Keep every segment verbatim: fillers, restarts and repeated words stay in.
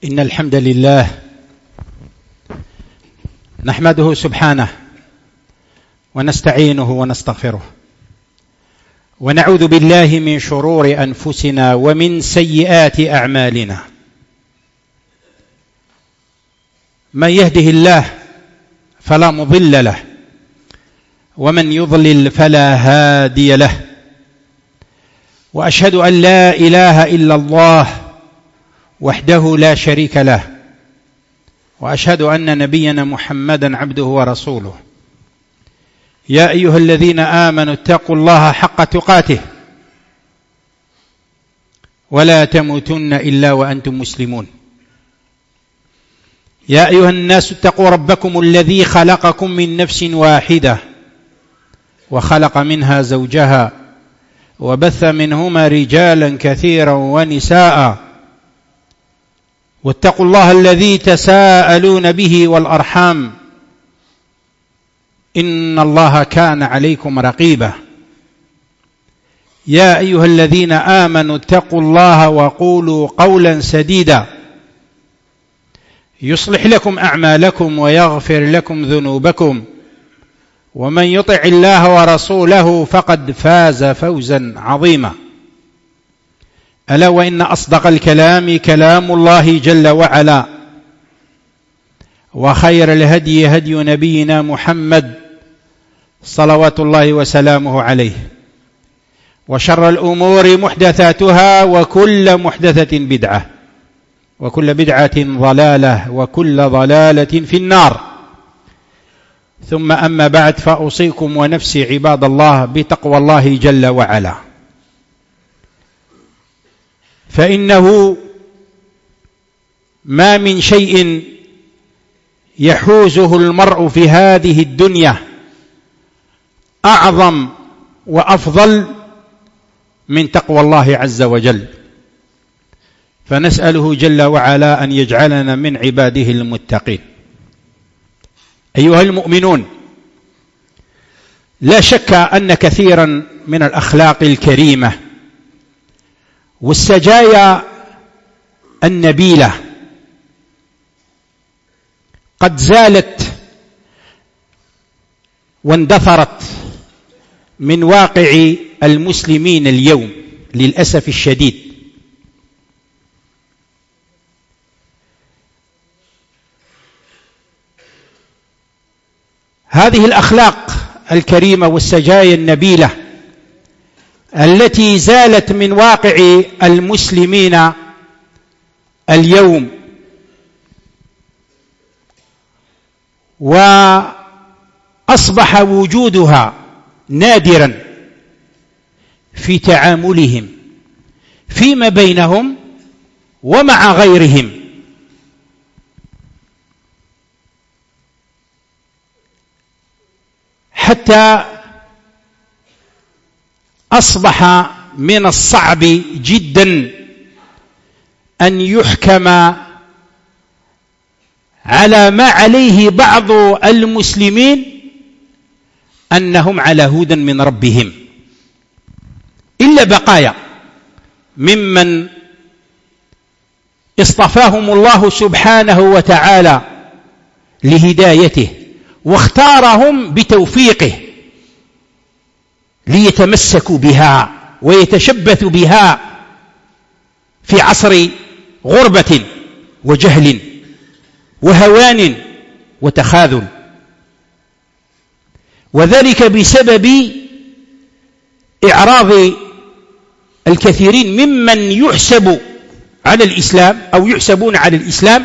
إن الحمد لله نحمده سبحانه ونستعينه ونستغفره ونعوذ بالله من شرور أنفسنا ومن سيئات أعمالنا. من يهده الله فلا مضل له ومن يضلل فلا هادي له، وأشهد أن لا إله إلا الله وحده لا شريك له، وأشهد أن نبينا محمدا عبده ورسوله. يا أيها الذين آمنوا اتقوا الله حق تقاته ولا تموتن إلا وأنتم مسلمون. يا أيها الناس اتقوا ربكم الذي خلقكم من نفس واحدة وخلق منها زوجها وبث منهما رجالا كثيرا ونساء، واتقوا الله الذي تساءلون به والأرحام إن الله كان عليكم رقيبا. يا أيها الذين آمنوا اتقوا الله وقولوا قولا سديدا يصلح لكم أعمالكم ويغفر لكم ذنوبكم، ومن يطع الله ورسوله فقد فاز فوزا عظيما. ألا وإن أصدق الكلام كلام الله جل وعلا، وخير الهدي هدي نبينا محمد صلوات الله وسلامه عليه، وشر الأمور محدثاتها وكل محدثة بدعة وكل بدعة ضلالة وكل ضلالة في النار. ثم أما بعد، فأوصيكم ونفسي عباد الله بتقوى الله جل وعلا، فإنه ما من شيء يحوزه المرء في هذه الدنيا أعظم وأفضل من تقوى الله عز وجل، فنسأله جل وعلا أن يجعلنا من عباده المتقين. أيها المؤمنون، لا شك أن كثيرا من الأخلاق الكريمة والسجايا النبيلة قد زالت واندثرت من واقع المسلمين اليوم للأسف الشديد. هذه الأخلاق الكريمة والسجايا النبيلة التي زالت من واقع المسلمين اليوم وأصبح وجودها نادرا في تعاملهم فيما بينهم ومع غيرهم، حتى أصبح من الصعب جدا أن يحكم على ما عليه بعض المسلمين أنهم على هدى من ربهم، إلا بقايا ممن اصطفاهم الله سبحانه وتعالى لهدايته واختارهم بتوفيقه ليتمسكوا بها ويتشبثوا بها في عصر غربة وجهل وهوان وتخاذل، وذلك بسبب إعراض الكثيرين ممن يحسب على الإسلام أو يحسبون على الإسلام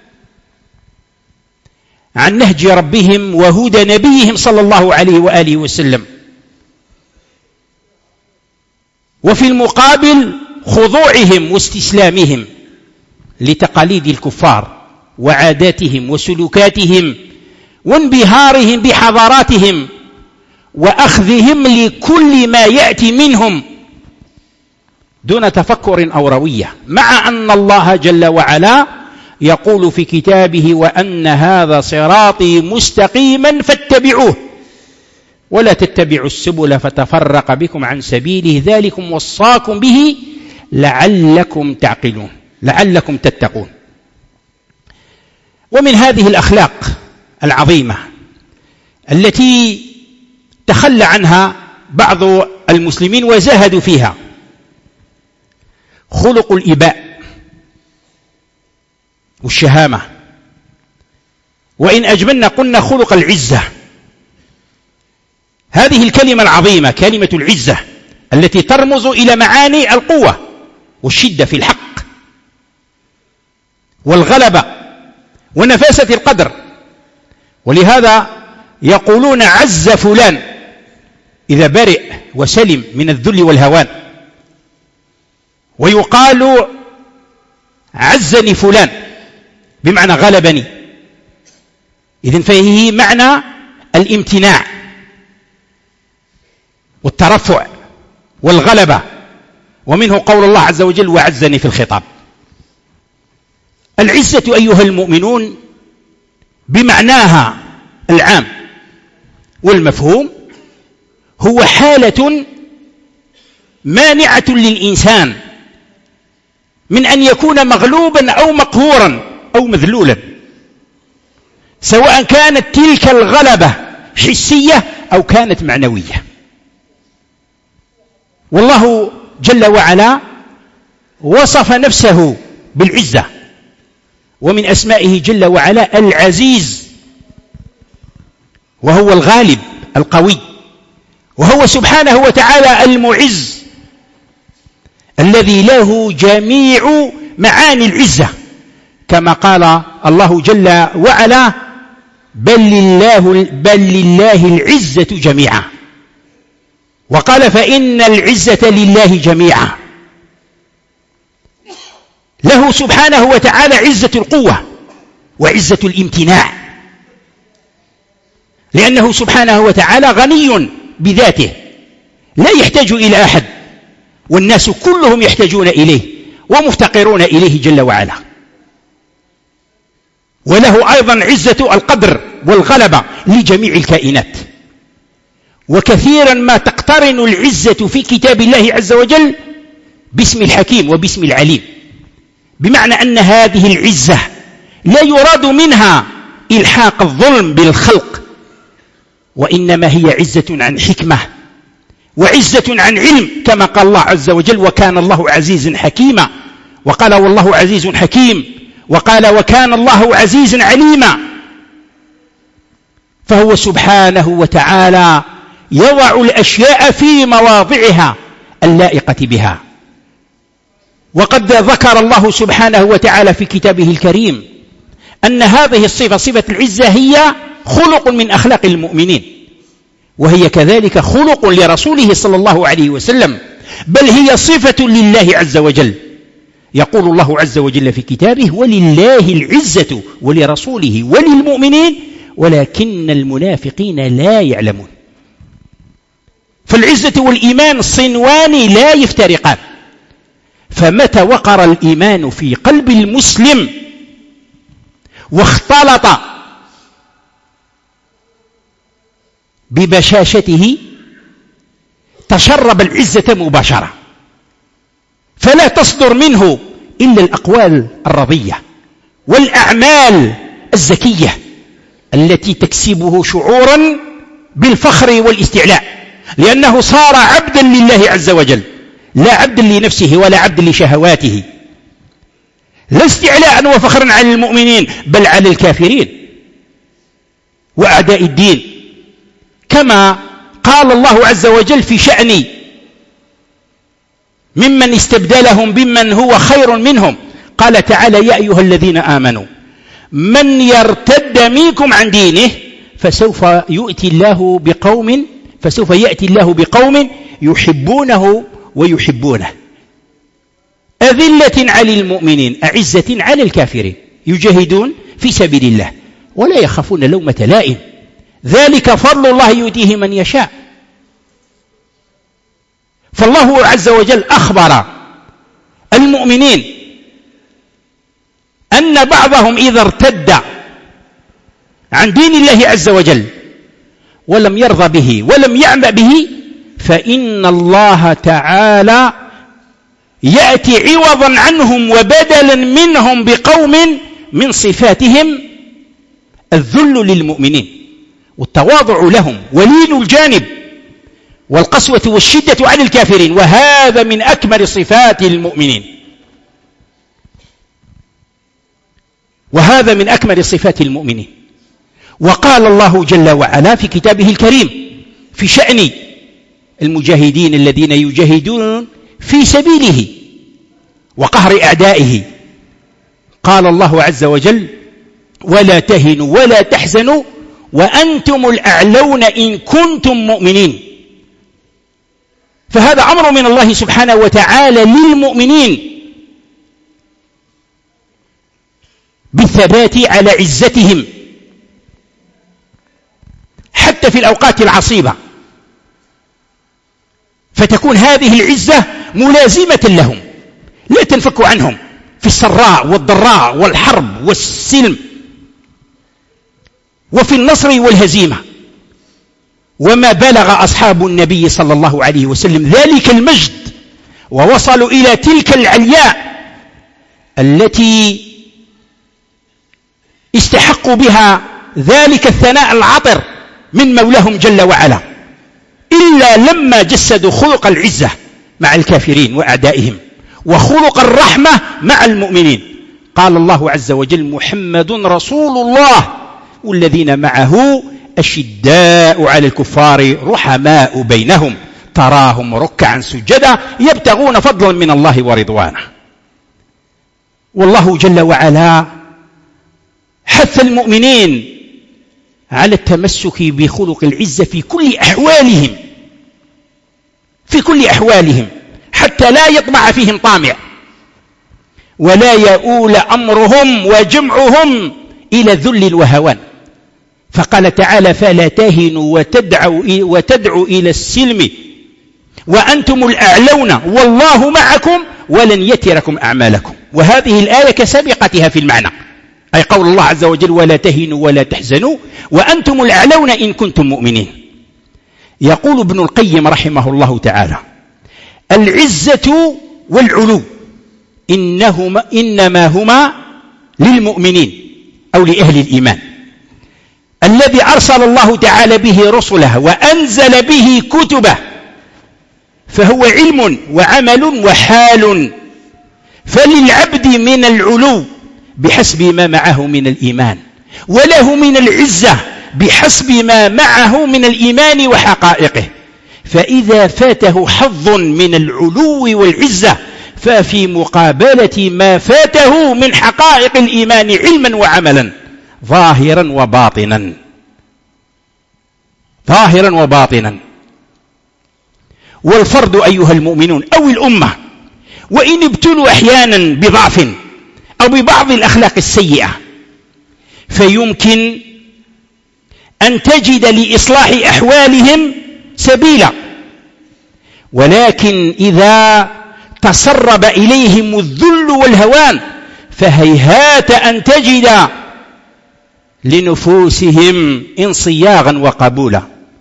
عن نهج ربهم وهدى نبيهم صلى الله عليه وآله وسلم، وفي المقابل خضوعهم واستسلامهم لتقاليد الكفار وعاداتهم وسلوكاتهم وانبهارهم بحضاراتهم وأخذهم لكل ما يأتي منهم دون تفكر أو روية، مع أن الله جل وعلا يقول في كتابه: وأن هذا صراطي مستقيما فاتبعوه ولا تتبعوا السبل فتفرق بكم عن سبيله ذلكم وصاكم به لعلكم تعقلون لعلكم تتقون. ومن هذه الأخلاق العظيمة التي تخلى عنها بعض المسلمين وزهدوا فيها خلق الإباء والشهامة، وإن أجملنا قلنا خلق العزة. هذه الكلمة العظيمة كلمة العزة التي ترمز إلى معاني القوة والشدة في الحق والغلبة ونفاسة القدر، ولهذا يقولون عز فلان إذا برئ وسلم من الذل والهوان، ويقال عزني فلان بمعنى غلبني. إذن فهي معنى الامتناع والترفع والغلبة، ومنه قول الله عز وجل وعزني في الخطاب. العزة أيها المؤمنون بمعناها العام والمفهوم هو حالة مانعة للإنسان من أن يكون مغلوبا أو مقهورا أو مذلولا، سواء كانت تلك الغلبة حسية أو كانت معنوية. والله جل وعلا وصف نفسه بالعزة، ومن أسمائه جل وعلا العزيز، وهو الغالب القوي، وهو سبحانه وتعالى المعز الذي له جميع معاني العزة، كما قال الله جل وعلا بل لله, بل لله العزة جميعا، وقال فإن العزة لله جميعا. له سبحانه وتعالى عزة القوة وعزة الامتناع، لأنه سبحانه وتعالى غني بذاته لا يحتاج إلى أحد، والناس كلهم يحتاجون إليه ومفتقرون إليه جل وعلا. وله أيضا عزة القدر والغلبة لجميع الكائنات. وكثيرا ما تقترن العزة في كتاب الله عز وجل باسم الحكيم وباسم العليم، بمعنى أن هذه العزة لا يراد منها إلحاق الظلم بالخلق، وإنما هي عزة عن حكمة وعزة عن علم، كما قال الله عز وجل وكان الله عزيزا حكيما، وقال والله عزيز حكيم، وقال وكان الله عزيزا عليما. فهو سبحانه وتعالى يضع الأشياء في مواضعها اللائقة بها. وقد ذكر الله سبحانه وتعالى في كتابه الكريم أن هذه الصفة صفة العزة هي خلق من أخلاق المؤمنين، وهي كذلك خلق لرسوله صلى الله عليه وسلم، بل هي صفة لله عز وجل. يقول الله عز وجل في كتابه ولله العزة ولرسوله وللمؤمنين ولكن المنافقين لا يعلمون. فالعزة والإيمان صنوان لا يفترقان، فمتى وقر الإيمان في قلب المسلم واختلط ببشاشته تشرب العزة مباشرة، فلا تصدر منه إلا الأقوال الرضية والأعمال الزكية التي تكسبه شعورا بالفخر والاستعلاء، لأنه صار عبدا لله عز وجل، لا عبدا لنفسه ولا عبدا لشهواته، لا استعلاء وفخرا على المؤمنين بل على الكافرين وأعداء الدين، كما قال الله عز وجل في شأن ممن استبدلهم بمن هو خير منهم، قال تعالى يا أيها الذين آمنوا من يرتد منكم عن دينه فسوف يؤتي الله بقوم فسوف يأتي الله بقوم يحبونه ويحبونه أذلة على المؤمنين أعزة على الكافرين يجاهدون في سبيل الله ولا يخافون لومة لائم ذلك فضل الله يؤتيه من يشاء. فالله عز وجل أخبر المؤمنين أن بعضهم إذا ارتد عن دين الله عز وجل ولم يرضى به ولم يعمل به فإن الله تعالى يأتي عوضا عنهم وبدلا منهم بقوم من صفاتهم الذل للمؤمنين والتواضع لهم ولين الجانب والقسوة والشدة على الكافرين، وهذا من أكمل صفات المؤمنين، وهذا من أكمل صفات المؤمنين. وقال الله جل وعلا في كتابه الكريم في شأن المجاهدين الذين يجاهدون في سبيله وقهر أعدائه، قال الله عز وجل: ولا تهنوا ولا تحزنوا وأنتم الأعلون إن كنتم مؤمنين. فهذا أمر من الله سبحانه وتعالى للمؤمنين بالثبات على عزتهم حتى في الأوقات العصيبة، فتكون هذه العزة ملازمة لهم لا تنفك عنهم في السراء والضراء والحرب والسلم وفي النصر والهزيمة. وما بلغ أصحاب النبي صلى الله عليه وسلم ذلك المجد ووصلوا إلى تلك العلياء التي استحقوا بها ذلك الثناء العطر من مولاهم جل وعلا، إلا لما جسدوا خلق العزة مع الكافرين وأعدائهم وخلق الرحمة مع المؤمنين. قال الله عز وجل: محمد رسول الله والذين معه أشداء على الكفار رحماء بينهم تراهم ركعا سجدا يبتغون فضلا من الله ورضوانه. والله جل وعلا حث المؤمنين على التمسك بخلق العزة في كل أحوالهم، في كل أحوالهم، حتى لا يطمع فيهم طامع ولا يؤول أمرهم وجمعهم إلى ذل وهوان. فقال تعالى: فلا تهنوا وتدعوا, وتدعوا إلى السلم وأنتم الأعلون والله معكم ولن يتركم أعمالكم. وهذه الآية كسابقتها في المعنى، أي قول الله عز وجل: ولا تهنوا ولا تحزنوا وأنتم الأعلون إن كنتم مؤمنين. يقول ابن القيم رحمه الله تعالى: العزة والعلو إنهما إنما هما للمؤمنين أو لأهل الإيمان الذي أرسل الله تعالى به رسله وأنزل به كتبه، فهو علم وعمل وحال. فللعبد من العلو بحسب ما معه من الإيمان، وله من العزة بحسب ما معه من الإيمان وحقائقه. فإذا فاته حظ من العلو والعزة ففي مقابلة ما فاته من حقائق الإيمان علما وعملا ظاهرا وباطنا ظاهرا وباطنا. والفرد أيها المؤمنون أو الأمة وإن ابتلوا أحيانا بضعف أو ببعض الأخلاق السيئة فيمكن أن تجد لإصلاح أحوالهم سبيلا، ولكن إذا تسرب إليهم الذل والهوان فهيهات أن تجد لنفوسهم انصياغا وقبولا.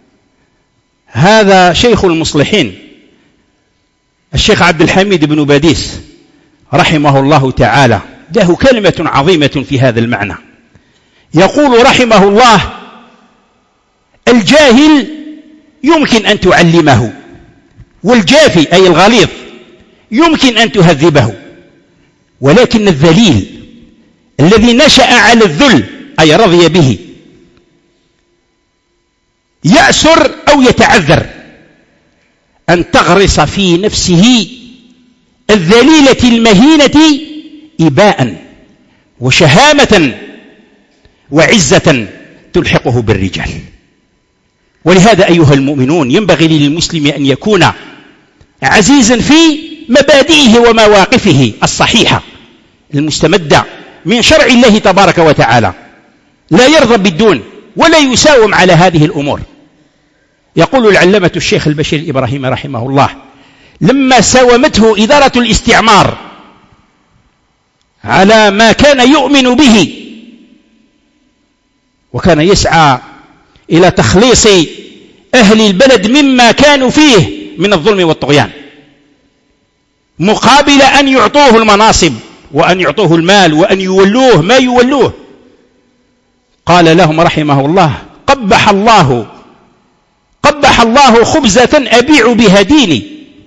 هذا شيخ المصلحين الشيخ عبد الحميد بن باديس رحمه الله تعالى له كلمة عظيمة في هذا المعنى. يقول رحمه الله: الجاهل يمكن أن تعلمه، والجافي أي الغليظ يمكن أن تهذبه، ولكن الذليل الذي نشأ على الذل أي رضي به يأسر أو يتعذر أن تغرس في نفسه الذليلة المهينة إباء وشهامة وعزة تلحقه بالرجال. ولهذا أيها المؤمنون ينبغي للمسلم أن يكون عزيزا في مبادئه ومواقفه الصحيحة المستمدة من شرع الله تبارك وتعالى، لا يرضى بالدون ولا يساوم على هذه الأمور. يقول العلامة الشيخ البشير الإبراهيمي رحمه الله: لما ساومته إدارة الاستعمار على ما كان يؤمن به وكان يسعى إلى تخليص أهل البلد مما كانوا فيه من الظلم والطغيان، مقابل أن يعطوه المناصب وأن يعطوه المال وأن يولوه ما يولوه، قال لهم رحمه الله: قبح الله قبح الله خبزة أبيع بها ديني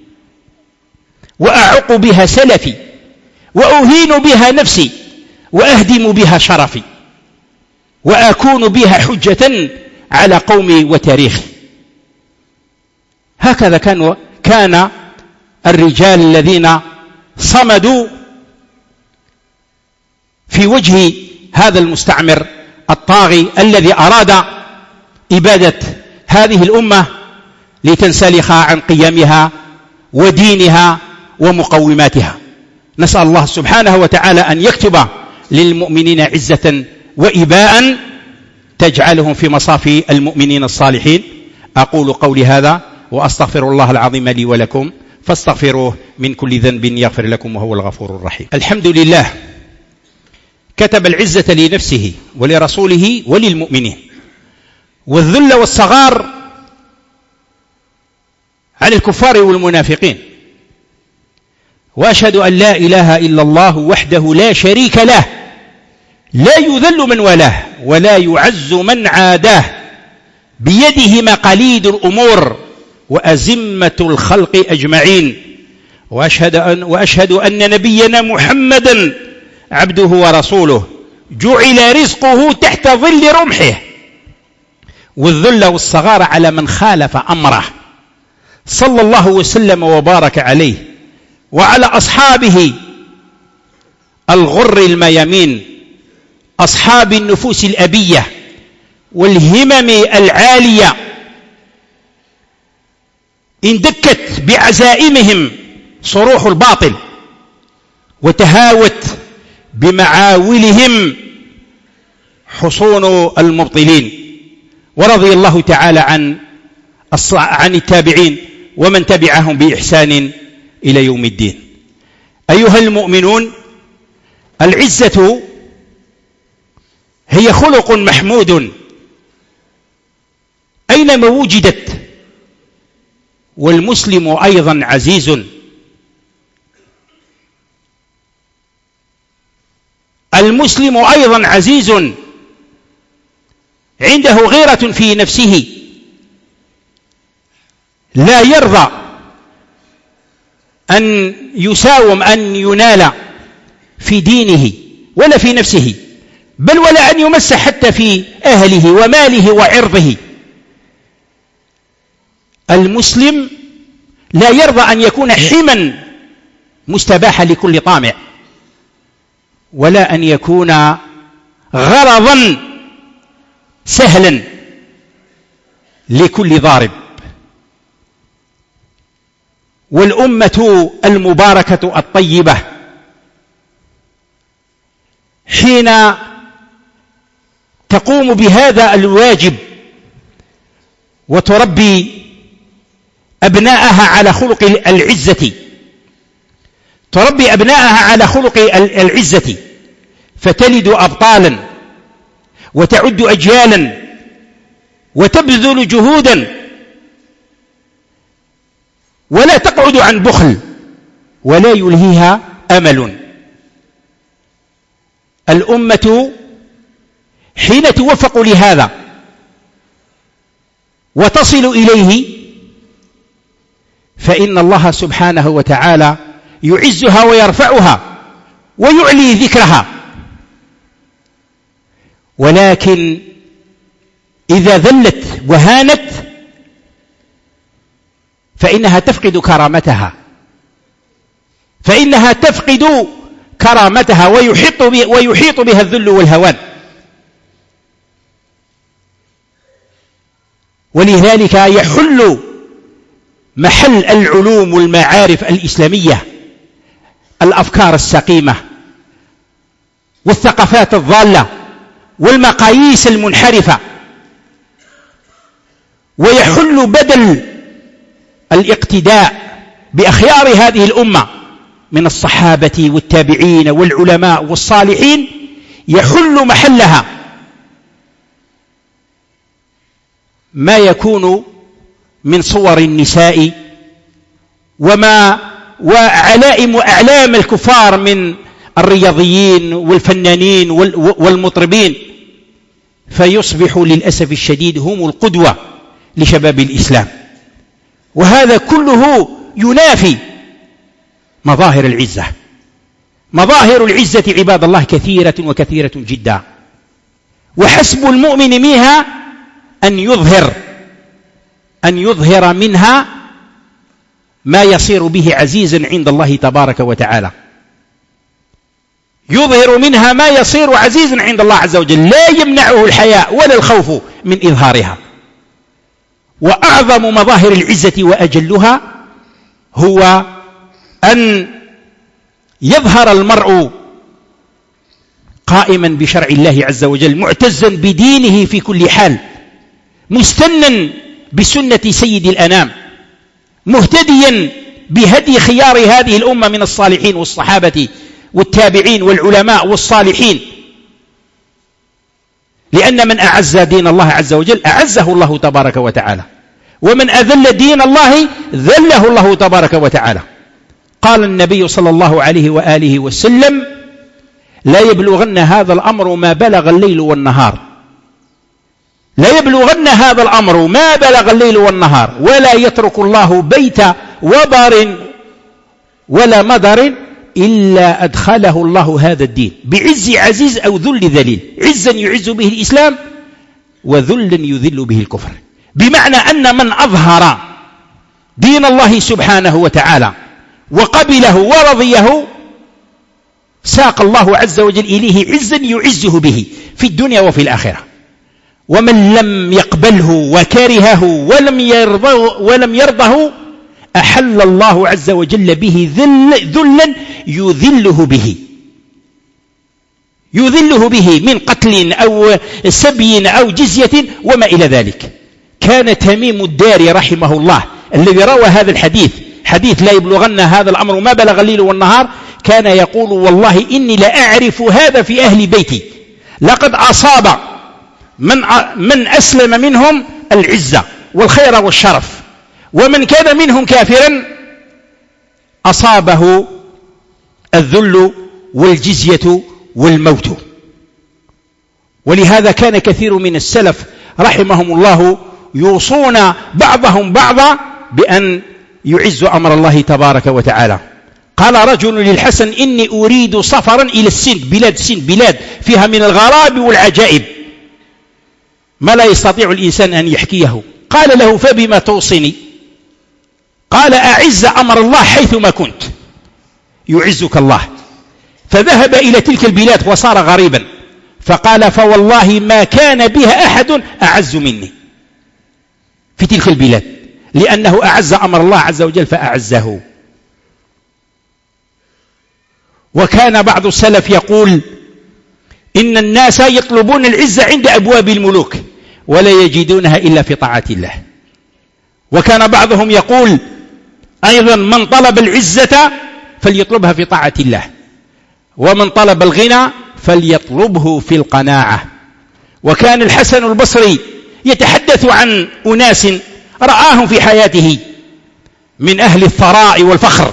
وأعق بها سلفي وأهين بها نفسي وأهدم بها شرفي وأكون بها حجة على قومي وتاريخي. هكذا كان كان الرجال الذين صمدوا في وجه هذا المستعمر الطاغي الذي أراد إبادة هذه الأمة لتنسلخ عن قيمها ودينها ومقوماتها. نسأل الله سبحانه وتعالى أن يكتب للمؤمنين عزة وإباء تجعلهم في مصاف المؤمنين الصالحين. أقول قولي هذا وأستغفر الله العظيم لي ولكم فاستغفروه من كل ذنب يغفر لكم وهو الغفور الرحيم. الحمد لله كتب العزة لنفسه ولرسوله وللمؤمنين، والذل والصغار على الكفار والمنافقين. وأشهد أن لا إله إلا الله وحده لا شريك له، لا يذل من والاه ولا يعز من عاداه، بيده مقاليد الأمور وأزمة الخلق أجمعين. وأشهد أن, وأشهد أن نبينا محمدا عبده ورسوله جعل رزقه تحت ظل رمحه، والذل والصغار على من خالف أمره، صلى الله وسلم وبارك عليه وعلى أصحابه الغر الميامين، أصحاب النفوس الأبية والهمم العالية، إن دكت بعزائمهم صروح الباطل وتهاوت بمعاولهم حصون المبطلين. ورضي الله تعالى عن عن التابعين ومن تبعهم بإحسان إلى يوم الدين. أيها المؤمنون، العزة هي خلق محمود أينما وجدت، والمسلم أيضا عزيز. المسلم أيضا عزيز عنده غيرة في نفسه، لا يرضى أن يساوم أن ينال في دينه ولا في نفسه، بل ولا أن يمس حتى في أهله وماله وعرضه. المسلم لا يرضى أن يكون حما مستباحا لكل طامع، ولا أن يكون غرضا سهلا لكل ضارب. والأمة المباركة الطيبة حين تقوم بهذا الواجب وتربي أبناءها على خلق العزة، تربي أبناءها على خلق العزة، فتلد أبطالا وتعد أجيالا وتبذل جهودا، ولا تقعد عن بخل ولا يلهيها أمل. الأمة حين توفق لهذا وتصل إليه فإن الله سبحانه وتعالى يعزها ويرفعها ويعلي ذكرها. ولكن إذا ذلت وهانت فإنها تفقد كرامتها، فإنها تفقد كرامتها ويحيط ويحيط بها الذل والهوان. ولذلك يحل محل العلوم والمعارف الإسلامية الأفكار السقيمة والثقافات الضالة والمقاييس المنحرفة، ويحل بدل الاقتداء بأخيار هذه الأمة من الصحابة والتابعين والعلماء والصالحين، يحل محلها ما يكون من صور النساء وما وعلائم وأعلام الكفار من الرياضيين والفنانين والمطربين، فيصبح للأسف الشديد هم القدوة لشباب الإسلام، وهذا كله ينافي مظاهر العزة. مظاهر العزة عباد الله كثيرة وكثيرة جدا، وحسب المؤمن منها أن يظهر أن يظهر منها ما يصير به عزيزا عند الله تبارك وتعالى، يظهر منها ما يصير عزيزا عند الله عز وجل، لا يمنعه الحياء ولا الخوف من إظهارها. وأعظم مظاهر العزة وأجلها هو أن يظهر المرء قائما بشرع الله عز وجل، معتزا بدينه في كل حال، مستنا بسنة سيد الأنام، مهتديا بهدي خيار هذه الأمة من الصالحين والصحابة والتابعين والعلماء والصالحين. لأن من أعز دين الله عز وجل أعزه الله تبارك وتعالى، ومن أذل دين الله ذله الله تبارك وتعالى. قال النبي صلى الله عليه وآله وسلم: لا يبلغن هذا الأمر ما بلغ الليل والنهار، لا يبلغن هذا الأمر ما بلغ الليل والنهار، ولا يترك الله بيت وبر ولا مدر إلا أدخله الله هذا الدين بعز عزيز أو ذل ذليل، عزا يعز به الإسلام وذلا يذل به الكفر. بمعنى أن من أظهر دين الله سبحانه وتعالى وقبله ورضيه ساق الله عز وجل إليه عزا يعزه به في الدنيا وفي الآخرة. ومن لم يقبله وكرهه ولم يرضه, ولم يرضه أحل الله عز وجل به ذل ذلا يذله به يذله به من قتل أو سبي أو جزية وما إلى ذلك. كان تميم الداري رحمه الله الذي روى هذا الحديث، حديث لا يبلغن هذا الأمر ما بلغ الليل والنهار، كان يقول: والله إني لأعرف هذا في أهل بيتي، لقد أصاب من, من أسلم منهم العزة والخير والشرف، ومن كان منهم كافرا أصابه الذل والجزية والموت. ولهذا كان كثير من السلف رحمهم الله يوصون بعضهم بعضا بأن يعزوا أمر الله تبارك وتعالى. قال رجل للحسن: إني أريد سفرا إلى السند، بلاد السند بلاد فيها من الغرائب والعجائب ما لا يستطيع الإنسان أن يحكيه. قال له: فبما توصني؟ قال: أعز أمر الله حيثما كنت يعزك الله. فذهب إلى تلك البلاد وصار غريبا، فقال: فوالله ما كان بها أحد أعز مني في تلك البلاد، لأنه أعز أمر الله عز وجل فأعزه. وكان بعض السلف يقول: إن الناس يطلبون العزة عند أبواب الملوك ولا يجدونها إلا في طاعة الله. وكان بعضهم يقول أيضا: من طلب العزة فليطلبها في طاعة الله، ومن طلب الغنى فليطلبه في القناعة. وكان الحسن البصري يتحدث عن أناس رآهم في حياته من أهل الثراء والفخر،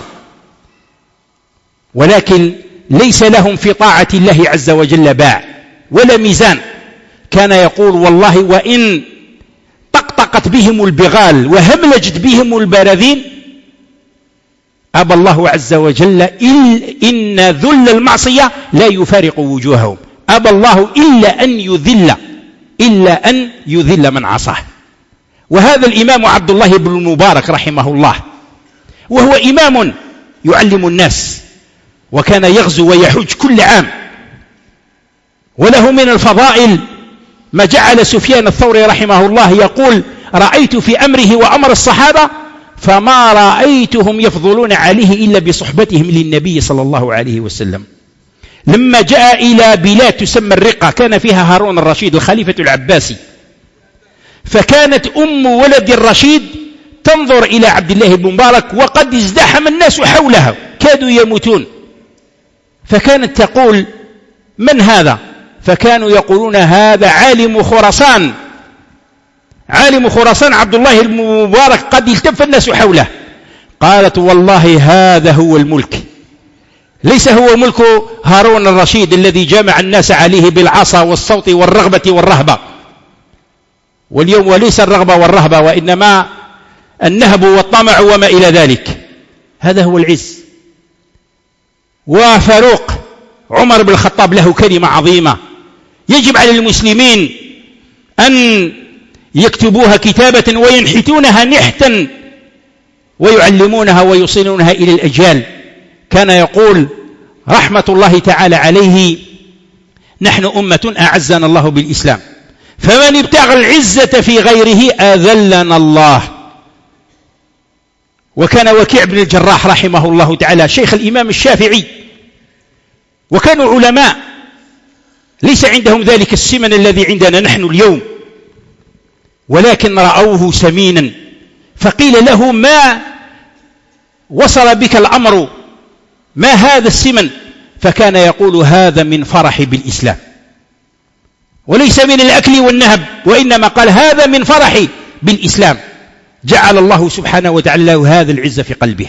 ولكن ليس لهم في طاعة الله عز وجل باع ولا ميزان. كان يقول: والله وإن طقطقت بهم البغال وهملجت بهم البراذين أبى الله عز وجل إن ذل المعصية لا يفارق وجوههم، أبى الله إلا أن يذل إلا أن يذل من عصاه. وهذا الإمام عبد الله بن المبارك رحمه الله، وهو إمام يعلم الناس، وكان يغزو ويحج كل عام، وله من الفضائل ما جعل سفيان الثوري رحمه الله يقول: رأيت في أمره وأمر الصحابة فما رأيتهم يفضلون عليه إلا بصحبتهم للنبي صلى الله عليه وسلم. لما جاء إلى بلاد تسمى الرقة كان فيها هارون الرشيد الخليفة العباسي، فكانت أم ولد الرشيد تنظر إلى عبد الله بن مبارك وقد ازدحم الناس حولها كادوا يموتون، فكانت تقول: من هذا؟ فكانوا يقولون: هذا عالم خراسان، عالم خراسان عبد الله بن مبارك قد التف الناس حوله. قالت: والله هذا هو الملك، ليس هو ملك هارون الرشيد الذي جمع الناس عليه بالعصا والصوت والرغبة والرهبة، واليوم وليس الرغبة والرهبة وإنما النهب والطمع وما إلى ذلك. هذا هو العز. وفاروق عمر بن الخطاب له كلمة عظيمة يجب على المسلمين أن يكتبوها كتابة وينحتونها نحتا ويعلمونها ويوصلونها إلى الأجيال. كان يقول رحمة الله تعالى عليه: نحن أمة أعزنا الله بالإسلام، فمن ابتغى العزة في غيره أذلنا الله. وكان وكيع بن الجراح رحمه الله تعالى شيخ الإمام الشافعي، وكانوا علماء ليس عندهم ذلك السمن الذي عندنا نحن اليوم، ولكن رأوه سمينا، فقيل له: ما وصل بك الأمر؟ ما هذا السمن؟ فكان يقول: هذا من فرح بالإسلام، وليس من الأكل والنهب، وإنما قال: هذا من فرحي بالإسلام. جعل الله سبحانه وتعالى له هذا العز في قلبه.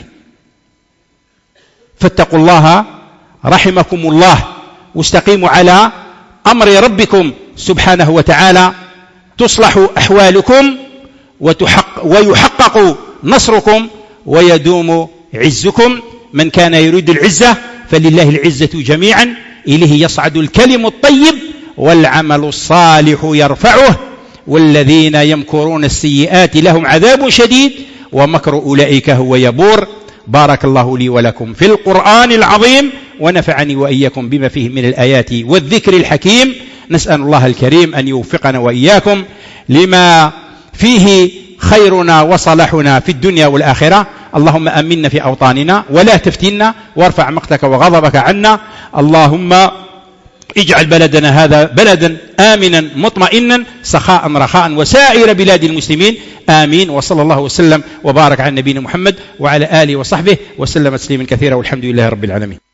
فاتقوا الله رحمكم الله، واستقيموا على أمر ربكم سبحانه وتعالى، تصلح أحوالكم وتحق ويحقق نصركم ويدوم عزكم. من كان يريد العزة فلله العزة جميعا، إليه يصعد الكلم الطيب والعمل الصالح يرفعه، والذين يمكرون السيئات لهم عذاب شديد ومكر أولئك هو يبور. بارك الله لي ولكم في القرآن العظيم، ونفعني وإياكم بما فيه من الآيات والذكر الحكيم. نسأل الله الكريم أن يوفقنا وإياكم لما فيه خيرنا وصلاحنا في الدنيا والآخرة. اللهم أمنا في أوطاننا ولا تفتنا، وارفع مقتك وغضبك عنا. اللهم اجعل بلدنا هذا بلدا آمنا مطمئنا سخاء رخاء، وسائر بلاد المسلمين. آمين. وصلى الله وسلم وبارك على نبينا محمد وعلى آله وصحبه وسلم تسليما كثيرا، والحمد لله رب العالمين.